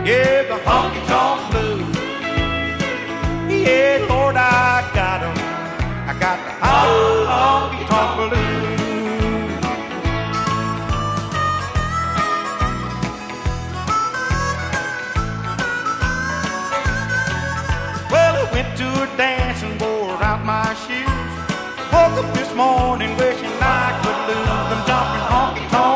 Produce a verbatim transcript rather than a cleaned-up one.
Yeah, the honky-tonk blues. Yeah, Lord, I got 'em. I got the honky-tonk blues. Well, I went to a dance and wore out my shoes. Woke up this morning wishing I could lose them jumping honky-tonk